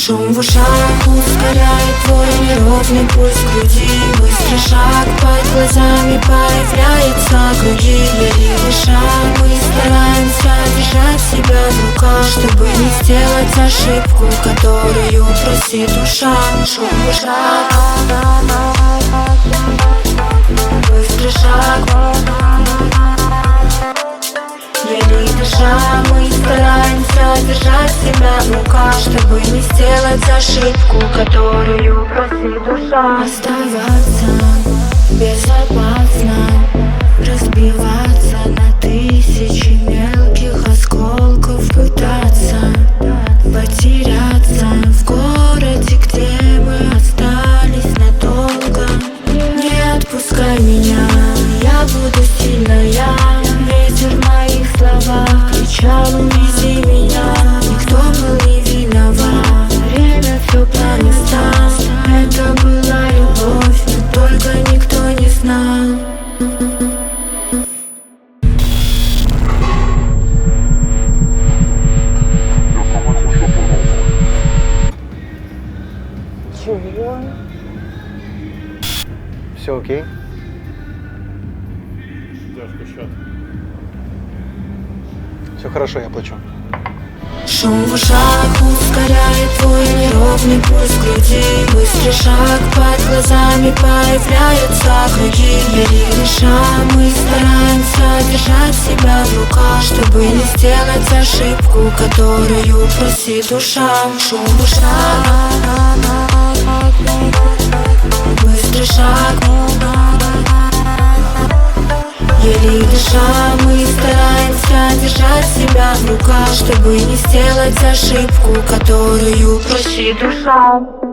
Шум в ушах ускоряет твой неровный пульс груди. Быстрый шаг под глазами, появляется круги. Еле дыша, мы стараемся держать себя в руках, чтобы не сделать ошибку, которую просит душа. Шум в ушах, быстрый шаг. Еле дыша, мы стараемся держать себя в руках, чтобы не сделать ошибку, которую просит душа. Оставаться безопасно, разбиваться на тысячи мелких осколков, пытаться потеряться в городе, где мы остались надолго. Не отпускай меня, я буду сильная. Ветер в моих словах кричал: увези меня. Никто был не виноват, время все по местам. Это была любовь, но только никто не знал. Чего? Все окей? Все хорошо, я плачу. Шум в ушах ускоряет твой неровный пульс груди. Быстрый шаг под глазами, появляются круги. Еле дыша, мы стараемся держать себя в руках, чтобы не сделать ошибку, которую просит душа. Шум в ушах, быстрый шаг. Еле дыша, мы стараемся держать себя в руках, чтобы не сделать ошибку, которую просит душа.